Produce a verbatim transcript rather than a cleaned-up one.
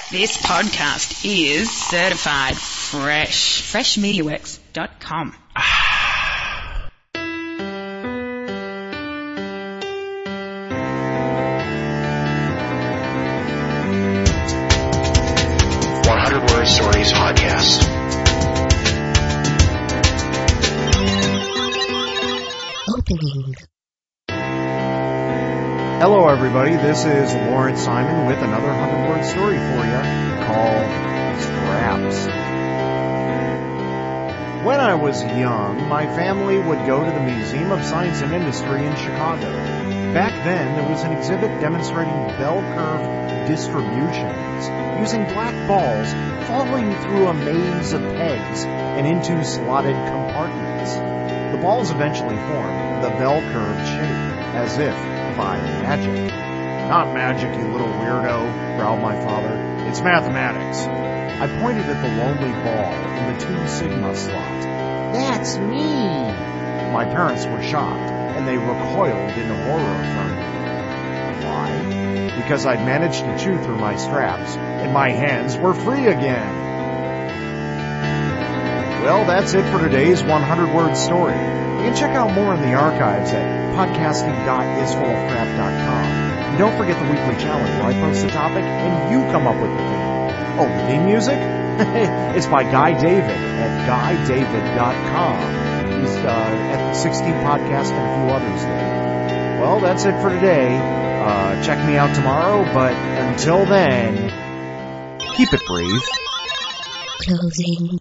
This podcast is certified fresh. fresh media works dot com. one hundred Word Stories Podcast. Opening. Hello, everybody. This is Lawrence Simon with another one hundred word story for you called Scraps. When I was young, my family would go to the Museum of Science and Industry in Chicago. Back then, there was an exhibit demonstrating bell curve distributions using black balls falling through a maze of pegs and into slotted compartments. The balls eventually formed the bell curve shape, as if by magic. Not magic, you little weirdo, growled my father. It's mathematics. I pointed at the lonely ball in the two sigma slot. That's me! My parents were shocked, and they recoiled in horror from me. Why? Because I'd managed to chew through my straps, and my hands were free again. Well, that's it for today's one hundred word story. You can check out more in the archives at podcasting dot is full of crap dot com. And don't forget the weekly challenge where I post a topic and you come up with the theme. Oh, the theme music? It's by Guy David at guy david dot com. He's uh, at the sixteen Podcast and a few others there. Well, that's it for today. Uh, check me out tomorrow, but until then, keep it brave. Closing.